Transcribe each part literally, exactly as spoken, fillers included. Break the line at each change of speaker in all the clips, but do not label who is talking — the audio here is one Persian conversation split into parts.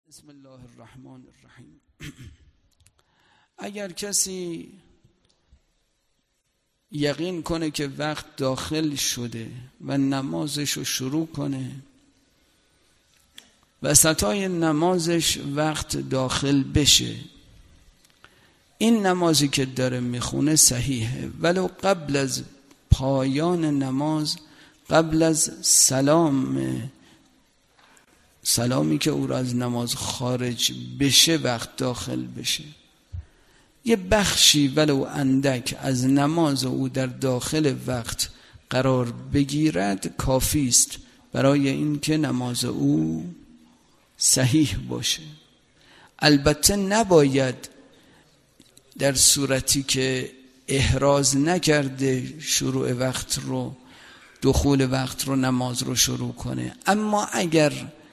بسم الله الرحمن الرحیم. اگر کسی یقین کنه که وقت داخل شده و نمازش رو شروع کنه، وسطای نمازش وقت داخل بشه، این نمازی که داره میخونه صحیحه، ولو قبل از پایان نماز، قبل از سلام سلامی که او را از نماز خارج بشه وقت داخل بشه. یه بخشی ولو اندک از نماز او در داخل وقت قرار بگیرد کافی است برای اینکه نماز او صحیح باشه. البته نباید در صورتی که احراز نکرده شروع وقت رو، دخول وقت رو، نماز رو شروع کنه. اما اگر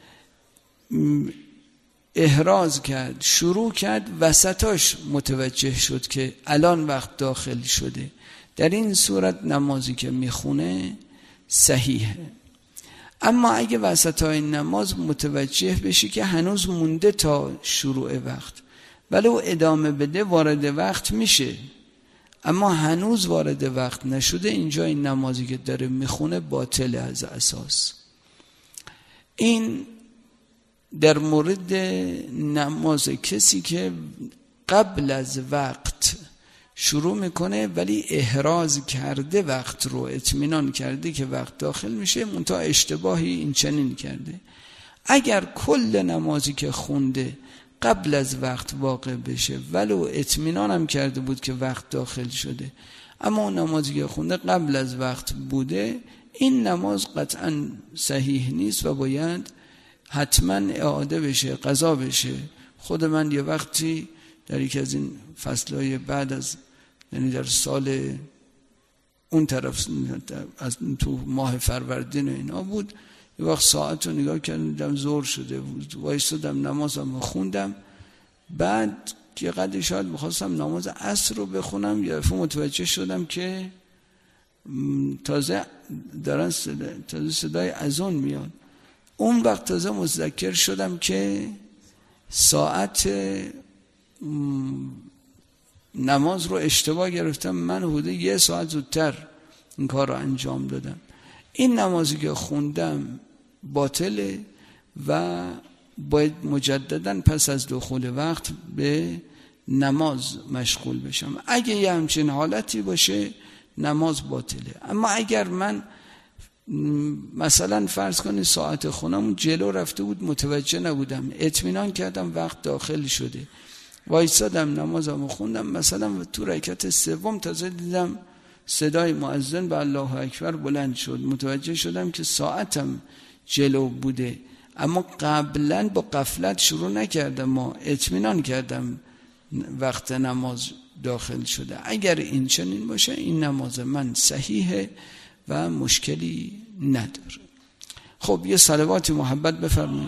احراز کرد، شروع کرد، وسطاش متوجه شد که الان وقت داخل شده، در این صورت نمازی که میخونه صحیحه. اما اگه وسطای نماز متوجه بشی که هنوز مونده تا شروع وقت، ولو ادامه بده وارد وقت میشه، اما هنوز وارد وقت نشده، اینجا این نمازی که داره میخونه باطله از اساس. این در مورد نماز کسی که قبل از وقت شروع میکنه ولی احراز کرده وقت رو، اطمینان کرده که وقت داخل میشه، منتها اشتباهی این چنین کرده. اگر کل نمازی که خونده قبل از وقت واقع بشه ولو اطمینان هم کرده بود که وقت داخل شده، اما اون نمازی که خونده قبل از وقت بوده، این نماز قطعا صحیح نیست و باید حتما اعاده بشه، قضا بشه. خود من یه وقتی در یک از این فصلهای بعد از، یعنی در سال اون طرف از تو ماه فروردین اینا بود، یه وقت ساعت رو نگاه کردم ظهر شده بود، وایسادم نمازم رو خوندم، بعد که قدر شاید میخواستم نماز عصر رو بخونم، یه دفعه متوجه شدم که تازه دارن صدا، تازه صدای اذان میاد. اون وقت تازه متذکر شدم که ساعت نماز رو اشتباه گرفتم، من حدود یه ساعت زودتر این کار رو انجام دادم. این نمازی که خوندم باطله و باید مجددا پس از دخول وقت به نماز مشغول بشم. اگه یه همچین حالتی باشه نماز باطله. اما اگر من مثلا فرض کنی ساعت خونم جلو رفته بود، متوجه نبودم، اطمینان کردم وقت داخل شده، وایسادم نمازم خوندم، مثلا تو رکعت سوم تازه دیدم صدای مؤذن به الله اکبر بلند شد، متوجه شدم که ساعتم جلو بوده، اما قبلا با غفلت شروع نکردم، ما اطمینان کردم وقت نماز داخل شده. اگر این چنین باشه این نماز من صحیحه و مشکلی نداره. خب یه صلوات محبت بفرمایید.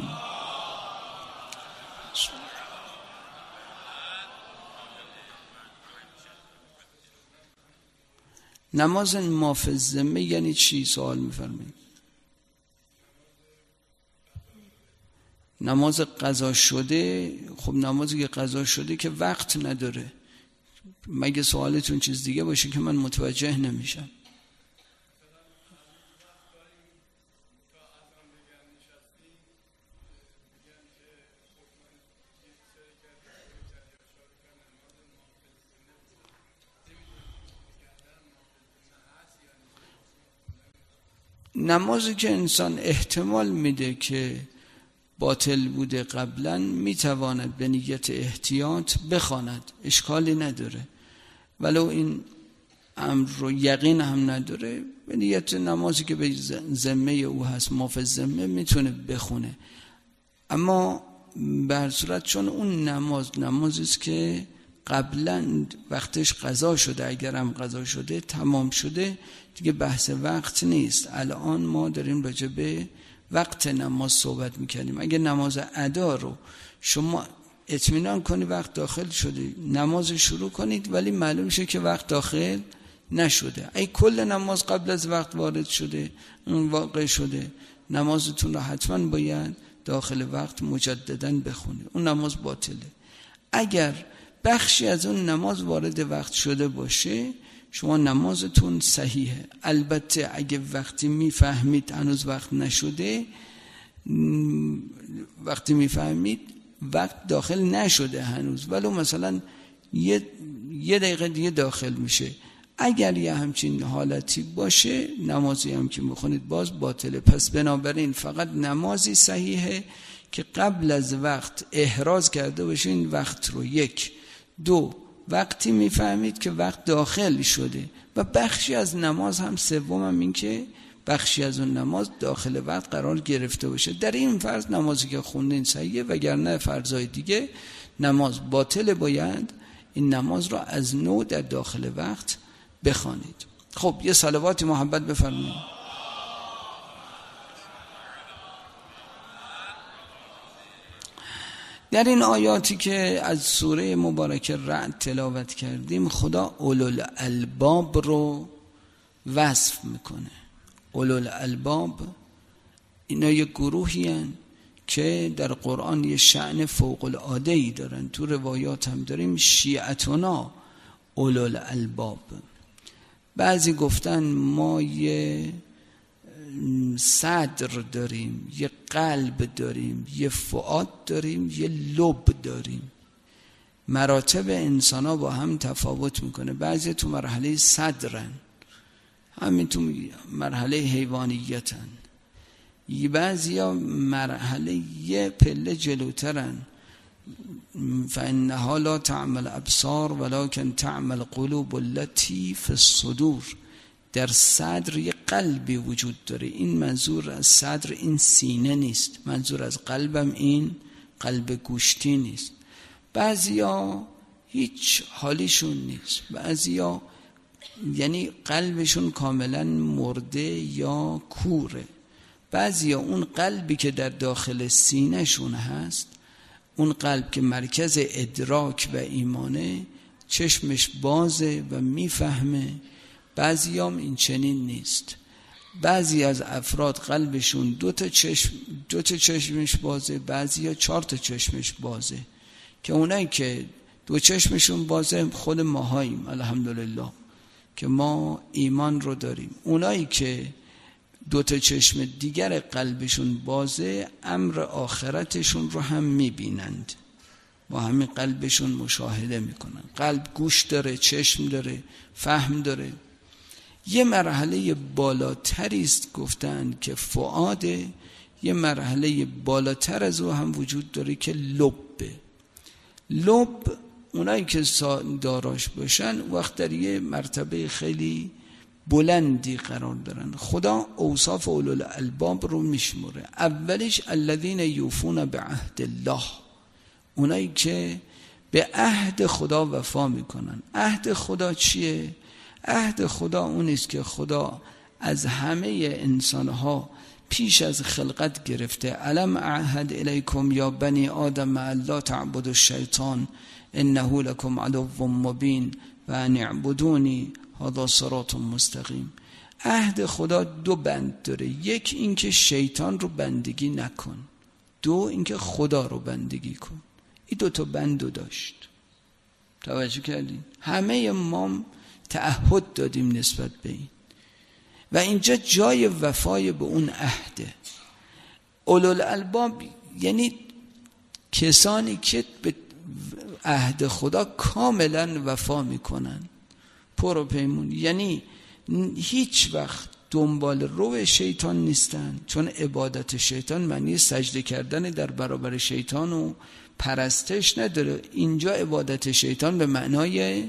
نماز ما فی الذمه یعنی چی؟ سوال میفرمایید. نماز قضا شده. خب نمازی که قضا شده که وقت نداره، مگه سوالتون چیز دیگه باشه که من متوجه نمیشم؟ نمازی که انسان احتمال میده که باطل بوده قبلا، میتواند به نیت احتیاط بخواند، اشکالی نداره، ولو این امر رو یقین هم نداره، به نیت نمازی که به ذمه او هست، ما فی الذمه، میتونه بخونه. اما به هر صورت چون اون نماز نمازی است که قبلا وقتش قضا شده، اگر هم قضا شده تمام شده دیگه، بحث وقت نیست. الان ما داریم راجع به وقت نماز صحبت میکنیم. اگه نماز ادا رو شما اطمینان کنی وقت داخل شده، نماز شروع کنید، ولی معلوم شه که وقت داخل نشده، ای کل نماز قبل از وقت وارد شده، واقع شده، نمازتون رو حتما باید داخل وقت مجدداً بخونه، اون نماز باطله. اگر بخشی از اون نماز وارد وقت شده باشه شما نمازتون صحیحه. البته اگه وقتی میفهمید هنوز وقت نشده، وقتی میفهمید وقت داخل نشده هنوز، ولو مثلا یه, یه دقیقه دیگه داخل میشه، اگر یه همچین حالتی باشه نمازی هم که میخونید باز باطله. پس بنابراین فقط نمازی صحیحه که قبل از وقت احراز کرده باشین وقت رو. یک. دو، وقتی میفهمید که وقت داخل شده. و بخشی از نماز هم سوم هم این که بخشی از اون نماز داخل وقت قرار گرفته باشه. در این فرض نمازی که خوندین صحیحه، وگرنه فرضای دیگه نماز باطل، باید این نماز رو از نو در داخل وقت بخوانید. خب یه صلواتی محبت بفرمایید. در این آیاتی که از سوره مبارکه رعد تلاوت کردیم خدا اولوالالباب رو وصف میکنه. اولوالالباب اینا یک گروهی هن که در قرآن یه شأن فوق العاده‌ای دارن. تو روایات هم داریم شیعتنا اولوالالباب. بعضی گفتن ما یه صدر داریم، یه قلب داریم، یه فؤاد داریم، یه لب داریم. مراتب انسان ها با هم تفاوت میکنه. بعضی تو مرحله صدرن، همین تو مرحله حیوانیتن، بعضی ها مرحله یه پله جلوترن. فإنها لا تعمل الابصار ولكن تعمل قلوب التي في الصدور. در صدر یه قلبی وجود داره. این منظور از صدر این سینه نیست، منظور از قلبم این قلب گوشتی نیست. بعضیا هیچ حالیشون نیست، بعضیا یعنی قلبشون کاملا مرده یا کوره. بعضیا اون قلبی که در داخل سینه شون هست، اون قلب که مرکز ادراک و ایمانه، چشمش بازه و میفهمه. بعضی هم این چنین نیست. بعضی از افراد قلبشون دو تا چشم دو تا چشمش بازه، بعضی ها چهار تا چشمش بازه. که اونایی که دو چشمشون بازه خود ماهاییم الحمدلله که ما ایمان رو داریم. اونایی که دو تا چشم دیگر قلبشون بازه امر آخرتشون رو هم میبینند، با همین قلبشون مشاهده میکنن. قلب گوش داره، چشم داره، فهم داره. یه مرحله بالاتری است گفتن که فؤاده، یه مرحله بالاتر از او هم وجود داره که لبه. لب اونایی که داراش باشن وقت در یه مرتبه خیلی بلندی قرار دارن. خدا اوصاف اولوالالباب رو میشمره. اولش الذین یوفون بعهد الله، اونایی که به عهد خدا وفا میکنن. عهد خدا چیه؟ عهد خدا اون است که خدا از همه انسانها پیش از خلقت گرفته علم اعهد الیکم یا بنی آدم الا تعبدوا الشیطان انه لکم عدو مبین و ان اعبدونی هذا صراط مستقیم. عهد خدا دو بند داره. یک این که شیطان رو بندگی نکن، دو این که خدا رو بندگی کن. این دو تا بندو داشت. توجه کردین؟ همه ما تعهد دادیم نسبت به این و اینجا جای وفای به اون عهده. اولوالالباب یعنی کسانی که به عهد خدا کاملا وفا میکنن، پر و پیمون، یعنی هیچ وقت دنبال رو شیطان نیستن. چون عبادت شیطان معنی سجده کردن در برابر شیطان و پرستش نداره. اینجا عبادت شیطان به معنای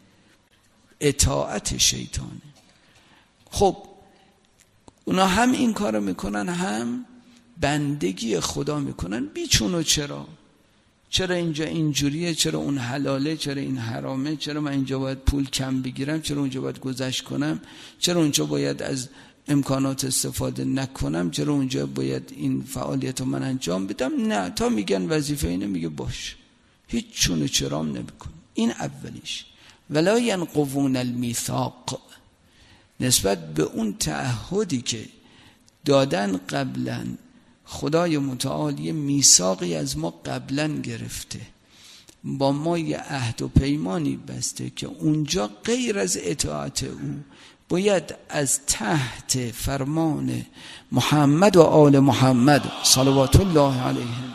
اطاعت شیطانه. خب اونا هم این کارو میکنن هم بندگی خدا میکنن. بیچون و چرا چرا اینجا اینجوریه، چرا اون حلاله، چرا این حرامه، چرا من اینجا باید پول کم بگیرم، چرا اونجا باید گذشت کنم، چرا اونجا باید از امکانات استفاده نکنم، چرا اونجا باید این فعالیت رو من انجام بدم. نه، تا میگن وظیفه اینه میگه باش، هیچ چون و چرام نمیکن. این اولیش. ولا ینقضون المیثاق، نسبت به اون تعهدی که دادن قبلا خدای متعال یه میثاقی از ما قبلا گرفته، با ما یه عهد و پیمانی بسته که اونجا غیر از اطاعت او باید از تحت فرمان محمد و آل محمد صلوات الله علیهم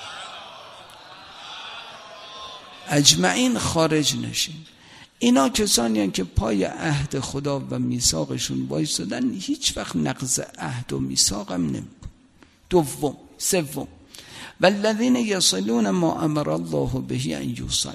اجمعین خارج نشین. اینا کسانی هستند که پای عهد خدا و میثاقشون وایسادن، هیچ وقت نقض عهد و میثاق هم نمیکنن. دوم سوم والذین یصلون ما امر الله به ان یوصل،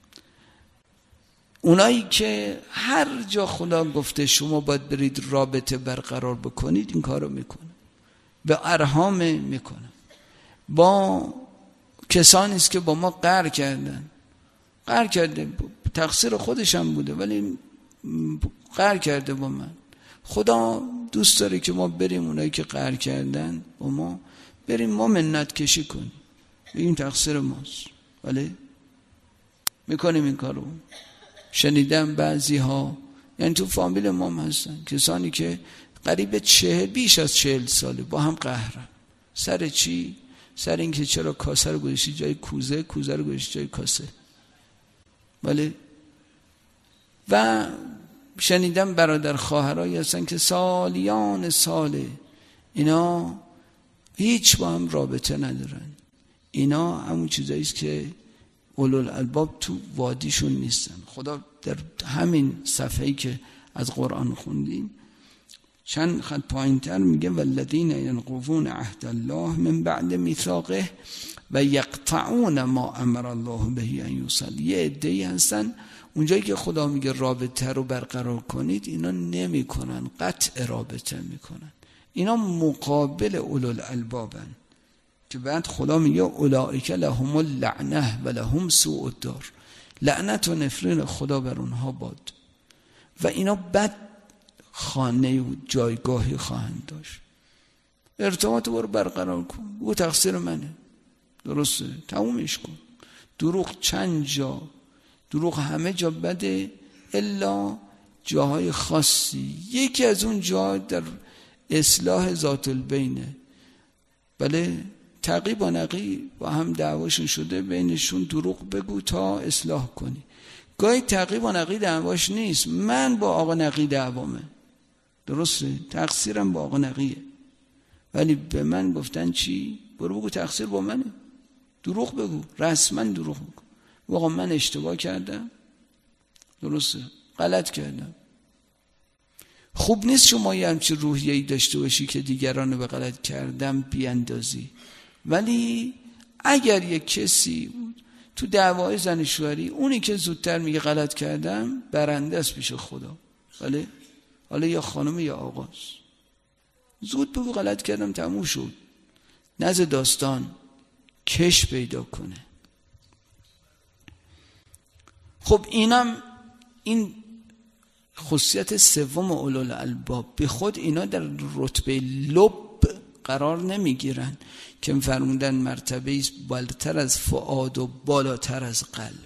اونایی که هر جا خدا گفته شما باید برید رابطه برقرار بکنید این کارو میکنن، به ارحام میکنن، با کسانی است که با ما قهر کردن، قهر کرده تقصیر خودش هم بوده ولی قهر کرده با من. خدا دوست داره که ما بریم اونایی که قهر کردن با ما بریم ما منت کشی کنیم، این تقصیر ماست، ولی میکنیم این کارو. شنیدم بعضی ها یعنی تو فامیل ما هم هستن کسانی که قریب چهل بیش از چهل ساله با هم قهرن. سر چی؟ سر اینکه چرا کاسه رو گذاشتی جای کوزه، کوزه رو گذاشتی جای کاسه. ولی و شنیدم برادر خواهرایی هستن که سالیان ساله اینا هیچ با هم رابطه ندارن. اینا همون چیزایی است که اولوالالباب تو وادیشون نیستن. خدا در همین صفحه‌ای که از قرآن خوندیم چند خط پایین‌تر میگه والذین ینقضون عهد الله من بعد میثاقه و یقطعون ما امر الله به ان یوصل. یه عده‌ای هستن اونجایی که خدا میگه رابطه رو برقرار کنید اینا نمیکنن، قطع رابطه میکنن. اینا مقابل اولوالالبابن که بعد خدا میگه اولئک لهم اللعنه و لهم سوء الدار، لعنت و نفرین خدا بر اونها باد و اینا بد خانه و جایگاهی خواهند داشت. ارتباط برو برقرار کن، بگو تقصیر منه، درسته، تمومش کن. دروغ چند جا، دروغ همه جا بده الا جاهای خاصی. یکی از اون جا در اصلاح ذات البینه. بله تعقیب و نقی با هم دعواشون شده بینشون، دروغ بگو تا اصلاح کنی. گاهی تعقیب و نقی دعواش نیست، من با آقا نقی دعوامه، درسته، تقصیرم با آقا نقیه، ولی به من گفتن چی؟ برو بگو تقصیر با منه، دروغ بگو، رسما دروغ بگو، آقا من اشتباه کردم، درسته، غلط کردم. خوب نیست شما یه همچین روحیه‌ای داشته باشی که دیگران به غلط کردم بیاندازی. ولی اگر یک کسی بود تو دعوای زن شوهری اونی که زودتر میگه غلط کردم برنده است پیش خدا، ولی حالا یا خانم یا آقاست، زود بگو غلط کردم تموم شد، نزد داستان کش پیدا کنه. خب اینم این خصوصیت سوم اولوالالباب. به خود اینا در رتبه لب قرار نمیگیرن که فرمودن مرتبه است بالاتر از فؤاد و بالاتر از قلب.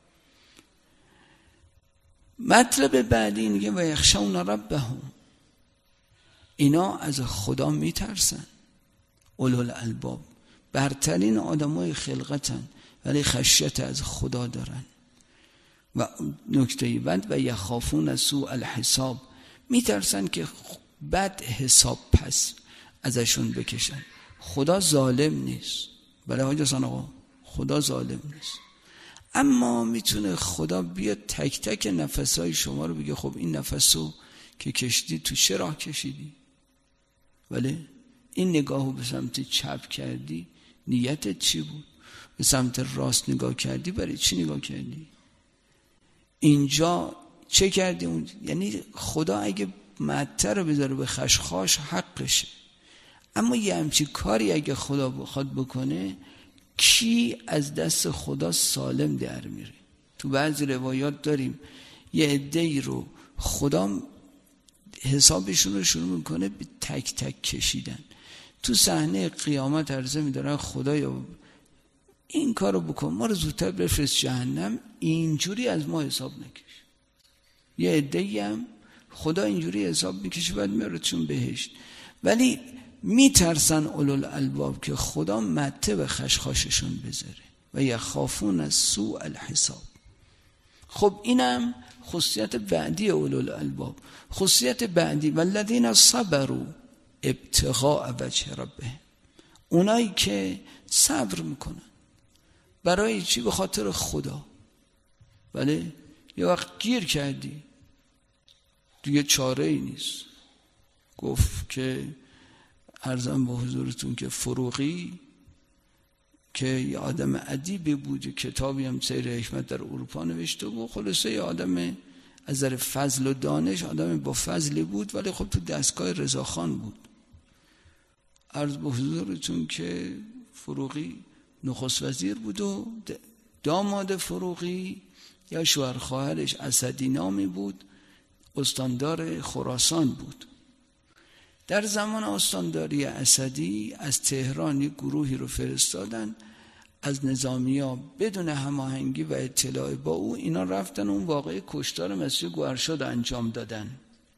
مطلب بعدی میگه و یخشون ربهم، اینا از خدا میترسن. اولوالالباب برترین آدمای خلقتن ولی خشیت از خدا دارن. و نکته بعد و یخافون از سوء الحساب، میترسن که بد حساب پس ازشون بکشن. خدا ظالم نیست، بله حاج حسن آقا، خدا ظالم نیست، اما میتونه خدا بیاد تک تک نفسهای شما رو بگه خب این نفسو که کشیدی تو چه راه کشیدی؟ ولی این نگاهو به سمت چپ کردی نیتت چی بود؟ به سمت راست نگاه کردی برای چی نگاه کردی؟ اینجا چه کردی؟ اون یعنی خدا اگه معطر رو بذاره به خشخاش حقشه، اما یه همچی کاری اگه خدا بخواد بکنه کی از دست خدا سالم در میره؟ تو بعضی روایات داریم یه عده‌ای رو خدا حسابشون رو شروع میکنه به تک تک کشیدن. تو صحنه قیامت عرضه میدارن خدایا این کارو بکن، ما رو زودتر بفرست جهنم، اینجوری از ما حساب نکش. یه عده‌ای هم خدا اینجوری حساب میکشه بعد میارتشون بهشت. ولی میترسن اولوالالباب که خدا مته به خشخاششون بذاره و یخافون از سوء الحساب. خب اینم خصوصیت بعدی اولوالالباب. خصوصیت بعدی والذین صبروا ابتغاء وجه ربهم، اونایی که صبر میکنن برای چی؟ به خاطر خدا. ولی یه وقت گیر کردی دیگه چاره ای نیست. گفت که عرضم به حضورتون که فروغی که یه آدم ادیبی بود، کتابی هم سیر حکمت در اروپا نوشته بود، خلاصه یه آدم از نظر فضل و دانش آدم با فضلی بود، ولی خب تو دستگاه رضاخان بود. عرض به حضورتون که فروغی نخست وزیر بود و داماد فروغی یا شوهر خواهرش اسدی نامی بود، استاندار خراسان بود. در زمان استانداری اسدی از تهران یک گروهی رو فرستادن از نظامی‌ها بدون هماهنگی و اطلاع با او، اینا رفتن اون واقعه کشتار مسجد گوهرشاد انجام دادن.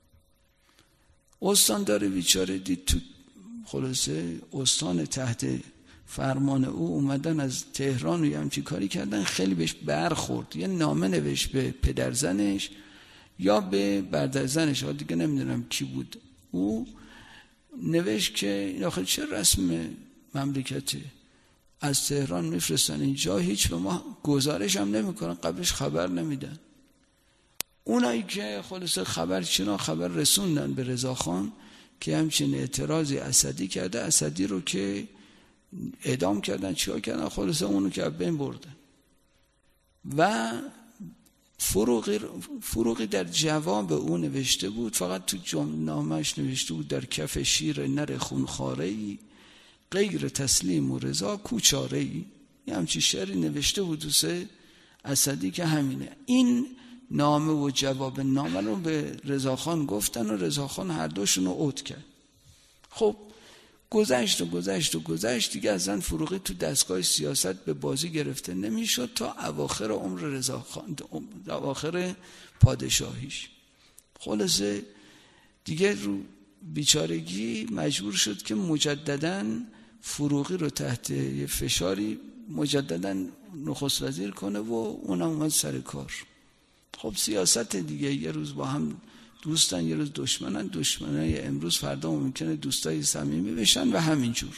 استاندار بیچاره دید تو خلاصه استان تحت فرمان او اومدن از تهران و یه همچی کاری کردن، خیلی بهش برخورد. یه نامه نوشت به پدرزنش یا به برادرزنش، ها دیگه نمیدونم کی بود، او نوشت که این آخه چه رسم مملکته، از تهران میفرستن اینجا، هیچ به ما گزارش هم نمیکنن، قبلش خبر نمیدن. اونایی که خلاصه خبر چنا خبر رسوندن به رضاخان که همچین اعتراضی اسدی کرده، اسدی رو که اعدام کردن، چیکار کردن، خلاصه اونو که بین بردن. و فروغی, فروغی در جواب او نوشته بود، فقط تو جمله‌اش نوشته بود در کف شیر نر خونخواره‌ای غیر تسلیم و رضا کوچاره‌ای، یه همچی شعری نوشته بود دوسته اسدی که همینه. این نامه و جواب نامه رو به رضاخان گفتن و رضاخان هر دوشون رو عود کرد. خب گذشت و گذشت و گذشت دیگه ازن فروغی تو دستگاه سیاست به بازی گرفته نمیشد تا اواخر عمر رضاخان، اواخر پادشاهیش. خلاصه دیگه رو بیچارگی مجبور شد که مجدداً فروغی رو تحت یه فشاری مجدداً نخست وزیر کنه و اونم اومد سر کار. خب سیاست دیگه، یه روز با هم دوستن یه روز دشمنن، دشمنای امروز فردا ممکنه دوستای صمیمی بشن و همینجور.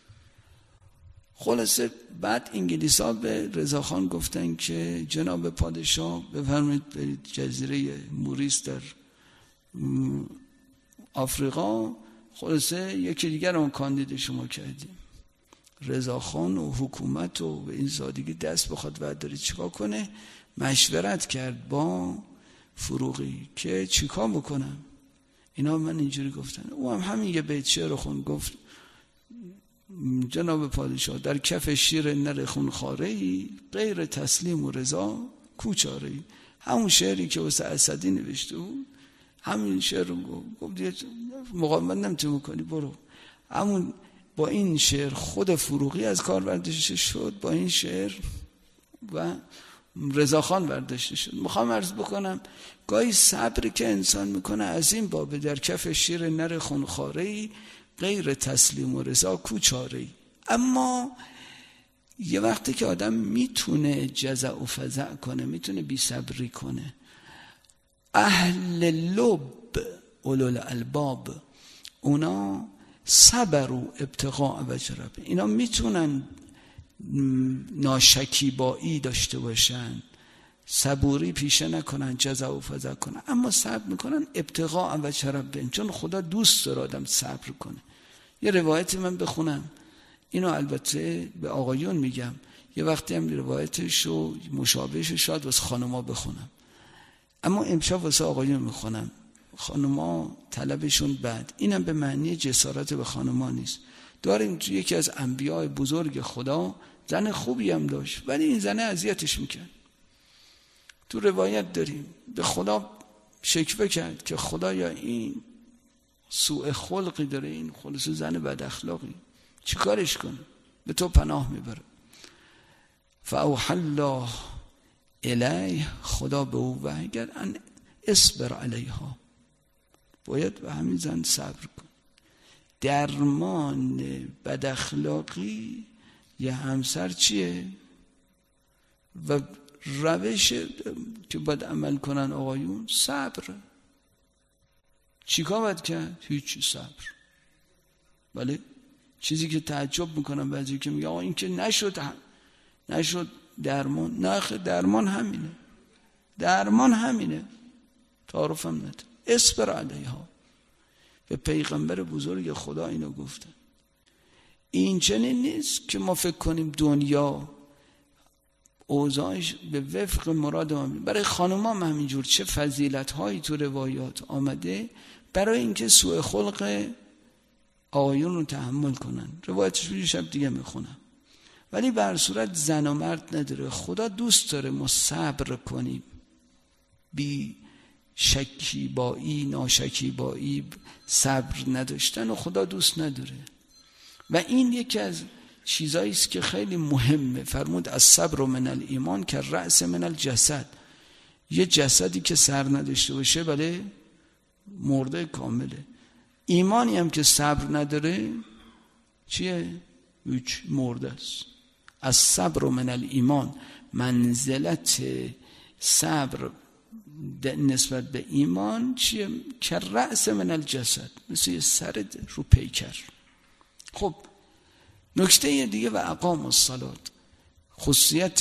خلاصه بعد انگلیس ها به رضاخان گفتن که جناب پادشاه بفرمایید برید جزیره موریس در آفریقا، خلاصه یکی دیگر رو کاندید شما کردیم. رضاخان و حکومت و به این سادگی دست بخواد و داره چیکار کنه، مشورت کرد با فروغی که چیکار بکنم. اینا من اینجوری گفتن، او هم همین یه بیت شعر خون، گفت جناب پادشاه در کف شیر نر خونخواره‌ای غیر تسلیم و رضا کوچاره‌ای. همون شعری که واسه اسدی نوشته بود همین شعر رو گفت دیگه مقاومت نمیتونی کنی برو. همون با این شعر خود فروغی از کار برداشته شد، با این شعر و رضاخان برداشته شد. میخوام عرض بکنم گاهی صبر که انسان میکنه از این باب در کف شیر نر خونخواره‌ای غیر تسلیم و رضا کوچاره‌ای. اما یه وقتی که آدم میتونه جزع و فزع کنه، میتونه بی صبری کنه، اهل لب اولو الالباب اونا صبر و ابتغاء وجه رب، اینا میتونن ناشکیبایی داشته باشن، صبوری پیشه نکنن، جزع و فزع کنن، اما صبر میکنن ابتغاء وجه رب، چون خدا دوست داره آدم صبر کنه. یه روایتی من بخونم، اینو البته به آقایون میگم، یه وقتی هم روایتشو مشابهش شاید واسه خانما بخونم، اما امشب واسه آقایون میخونم. خانما طلبشون بد، اینم به معنی جسارت به خانما نیست. داریم تو یکی از انبیاء بزرگ خدا زن خوبی هم داشت، ولی این زنه اذیتش میکرد. تو روایت داریم به خدا شکوه کرد که خدایا این سوء خلقی داره، این خلاص زن بد اخلاقی، چی کارش کنه؟ به تو پناه میبره. فاوحی الله الیه، خدا به او وحی کرد ان اصبر علیها، باید به همین زن صبر کن. درمان بد اخلاقی یه همسر چیه؟ و روش که باید عمل کنن آقایون صبر. چیکار باید کرد؟ هیچی، صبر. بله چیزی که تعجب میکنم بعضی که میگه آقا این که نشد هم. نشد درمان. نه درمان همینه، درمان همینه، تعارفم نده. اصبر علیها. به پیغمبر بزرگ خدا اینو گفتن. این چنین نیست که ما فکر کنیم دنیا اوضاعش به وفق مراد ما. برای خانوما هم همینجور چه فضیلت هایی تو روایات آمده برای اینکه سوء خلق آقایون رو تحمل کنن. روایتش رو شب دیگه میخونم. ولی به هر صورت زن و مرد نداره. خدا دوست داره ما صبر کنیم، بی شکیبایی ناشکیبایی صبر نداشتن و خدا دوست نداره. و این یکی از چیزایی است که خیلی مهمه. فرمود الصبر من الایمان که رأس من الجسد. یه جسدی که سر نداشته باشه بله مرده کامله. ایمانی هم که صبر نداره چیه؟ هیچ، مرده است. الصبر من الایمان، منزلت صبر نسبت به ایمان چیه؟ که رأس من الجسد، مثل یه سر رو پیکر. خب نکته دیگه و اقام الصلاة، خصوصیت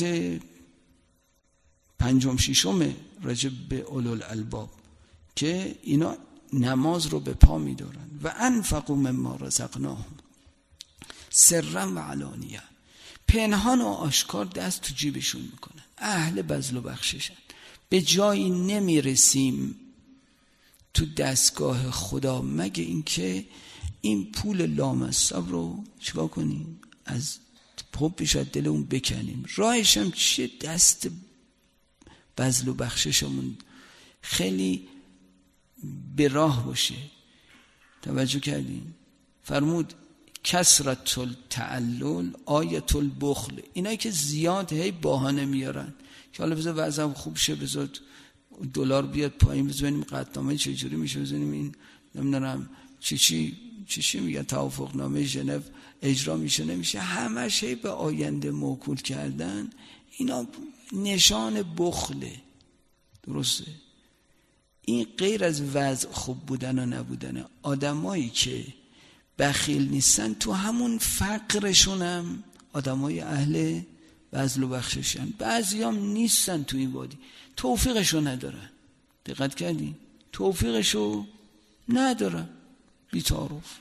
پنجم ششم راجع به اولو الالباب که اینا نماز رو به پا می دارن. و انفقوا مما رزقناهم سرا و علانیه، پنهان و آشکار دست تو جیبشون میکنن، اهل بذل و بخششن. به جایی نمی رسیم تو دستگاه خدا مگه اینکه این پول لامصب رو چیکار کنیم؟ از پوپش از دل اون بکنیم. راهش هم چیه؟ دست بذل و بخششمون خیلی به راه باشه. توجه کردین؟ فرمود کثرت التعلل آیت البخل. اینایی که زیاد هی باهانه میارن که حالا بذار وضعم خوب شه، بذار دلار بیاد پایین، بذاریم قطعنامه چجوری میشه، بذاریم این نمیدونم چی چی چی چی میگن توافق نامه ژنو اجرا میشه نمیشه، همش هی به آینده موکول کردن. اینا نشان بخله. درسته؟ این غیر از وضع خوب بودن و نبودن. آدمایی که بخیل نیستن تو همون فقرشون هم آدمای اهل بذل و بخششن. بعضی هم نیستن تو این وادی، توفیقشو ندارن. دقت کردین؟ توفیقشو ندارن، بی تعارف.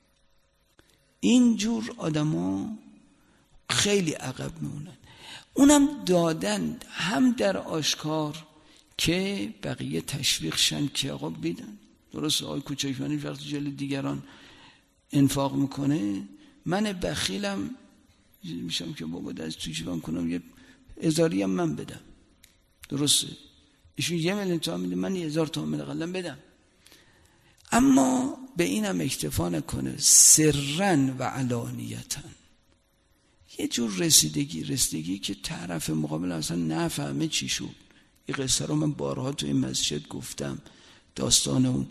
اینجور آدما خیلی عقب میمونن. اونم دادن هم در آشکار که بقیه تشویق شن که آقا بیدن. درست آقای کوچکیانی وقتی جلوی دیگران انفاق میکنه، من بخیلم میشم که بابا دست تو جیبم کنم یه هزاری هم من بدم. درسته؟ ایشون یه میلیون تومان میده، من یه هزار تومان قلم بدم. اما به اینم اکتفا نکنه، سرن و علانیتن. یه جور رسیدگی رسیدگی که طرف مقابل اصلا نفهمه چی شد. این قصه رو من بارها تو این مسجد گفتم. داستان اون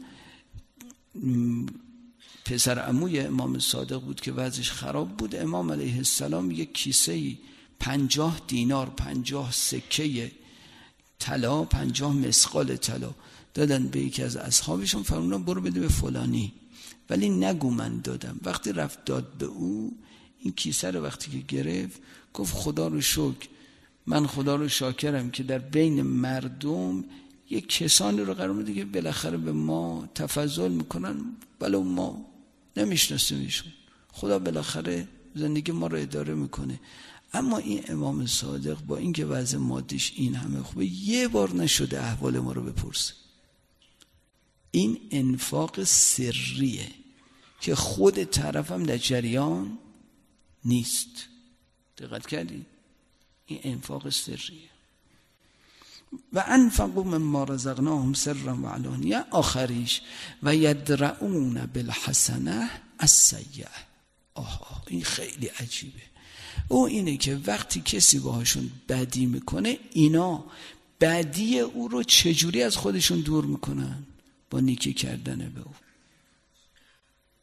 پسر عموی امام صادق بود که وضعش خراب بود. امام علیه السلام یک کیسه پنجاه دینار، پنجاه سکه طلا، پنجاه مسقال طلا دادن به یکی از اصحابشون. فرمودن برو بده به فلانی، ولی نگو من دادم. وقتی رفت داد به او، این کیسه رو وقتی که گرفت گفت خدا رو شکر، من خدا رو شاکرم که در بین مردم یک کسانی رو قرار میده که بالاخره به ما تفضل میکنن ولو ما نمیشناسیمشون. خدا بالاخره زندگی ما رو اداره میکنه. اما این امام صادق با اینکه وضع مادیش این همه خوبه، یه بار نشده احوال ما رو بپرسه. این انفاق سریه که خود طرفم در جریان نیست. دقت کردی؟ این انفاق سریه. و انفقوا مما رزقناهم سرا و علانیه. آخریش و یدرؤون بالحسنه السیئه. آها این خیلی عجیبه. او اینه که وقتی کسی باهاشون بدی میکنه، اینا بدی او رو چجوری از خودشون دور میکنن؟ با نیکی کردن به او.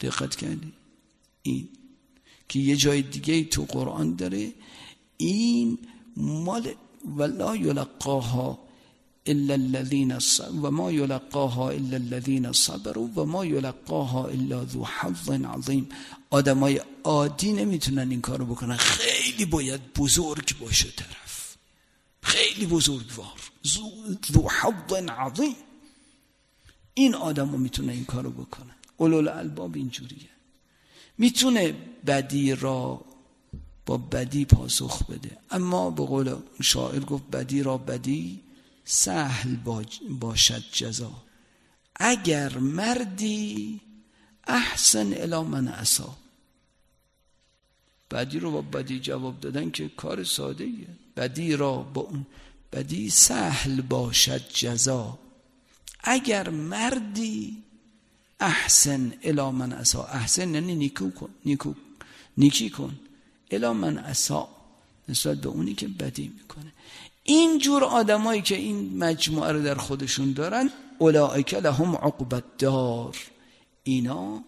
دقت کردی؟ این که یه جای دیگه تو قرآن داره این مال ولا یلقاها الا الذين صبروا و ما یلقاها الا الذين صبروا و ما یلقاها الا ذو حظ عظیم. آدمای عادی نمیتونن این کارو بکنن، خیلی باید بزرگ باشه طرف، خیلی بزرگوار، ذو حظ عظیم. این آدمو میتونه این کارو بکنه. اولوالالباب اینجوریه، میتونه بدی را با بدی پاسخ بده، اما به قول شاعر گفت بدی را بدی سهل باشد جزا. اگر مردی احسن الی من عصا. بدی رو با بدی جواب دادن که کار ساده ایه. بدی را با اون بدی سهل باشد جزا. اگر مردی احسن الی من عصا. احسن یعنی نیکو کن، نیکو نیکی کن. الی من عصا نسبت به اونی که بدی میکنه. این جور آدمایی که این مجموعه رو در خودشون دارن اولئک لهم عقبی الدار، اینا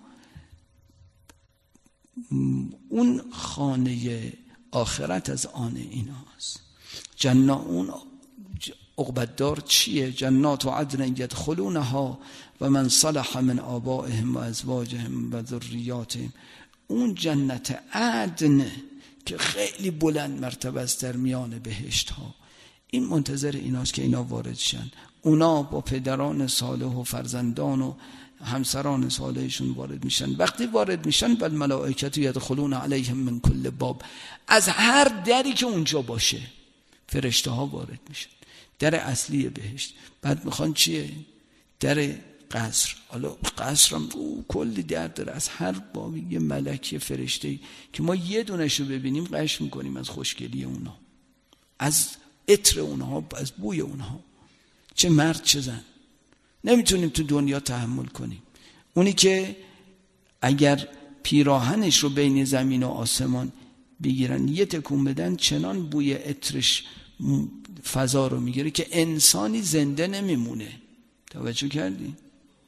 اون خانه آخرت از آن ایناست. جنا اون عقبی الدار چیه؟ جنات عدن یدخلونها و من صلح من آبائهم و ازواجهم و ذریاتهم. اون جنت عدن که خیلی بلند مرتبه است در میان بهشت ها، این منتظر ایناست که اینا وارد شن. اونا با پدران صالح و فرزندان و همسران صالحشون وارد میشن. وقتی وارد میشن بل ملائکه یدخلون علیهم من کل باب، از هر دری که اونجا باشه فرشته ها وارد میشن. در اصلی بهشت. بعد میخوان چیه؟ در قصر. حالا قصر هم او کلی در داره، از هر بابی یه ملک فرشته که ما یه دونشو ببینیم قش میکنیم از خوشگلی اونا، از عطر اونها، از بوی اونها. چه مرد چه زن نمیتونیم تو دنیا تحمل کنیم. اونی که اگر پیراهنش رو بین زمین و آسمان بگیرن یه تکون بدن چنان بوی عطرش فضا رو میگیره که انسانی زنده نمیمونه. توجه کردی؟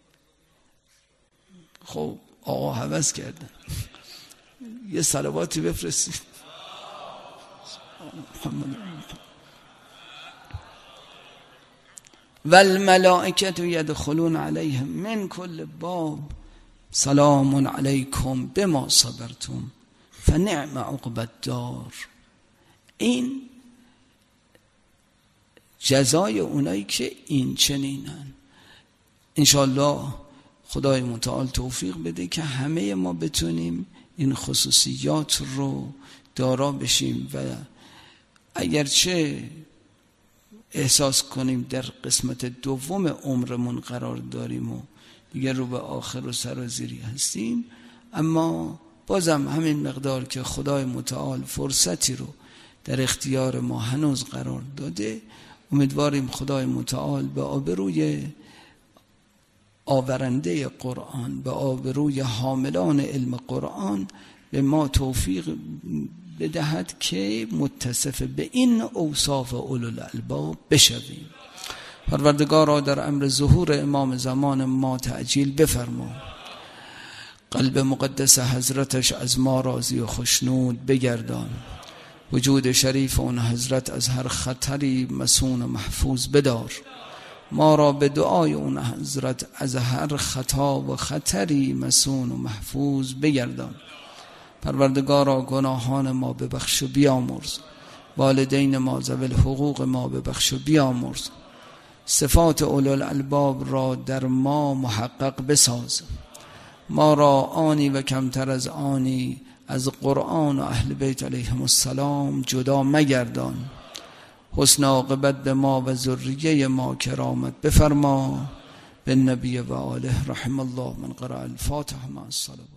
خب آقا هوس کردن، یه صلواتی بفرستید. والملائکه یدخلون علیهم من کل باب سلام علیکم بما صبرتم فنعم عقبی الدار. این جزای اونایی که این چنینن. انشاءالله خدای متعال توفیق بده که همه ما بتونیم این خصوصیات رو دارا بشیم و اگرچه احساس کنیم در قسمت دوم عمرمون قرار داریم و دیگر رو به آخر و سرازیری هستیم، اما بازم همین مقدار که خدای متعال فرصتی رو در اختیار ما هنوز قرار داده، امیدواریم خدای متعال به آبروی آورنده قرآن، به آبروی حاملان علم قرآن به ما توفیق بدهد که متصف به این اوصاف اولوالالباب بشویم. پروردگارا در امر ظهور امام زمان ما تعجیل بفرما. قلب مقدس حضرتش از ما راضی و خوشنود بگردان. وجود شریف اون حضرت از هر خطری مسون و محفوظ بدار. ما را به دعای اون حضرت از هر خطا و خطری مسون و محفوظ بگردان. پروردگارا گناهان ما ببخش و بیامرز. والدین ما ذوی الحقوق ما ببخش و بیامرز. صفات اولوالالباب را در ما محقق بساز. ما را آنی و کمتر از آنی از قرآن و اهل بیت علیهم السلام جدا مگردان. حسن عاقبت به ما و ذریه ما کرامت بفرما. به نبی و آله رحم الله من قرأ الفاتحه مع الصلوات.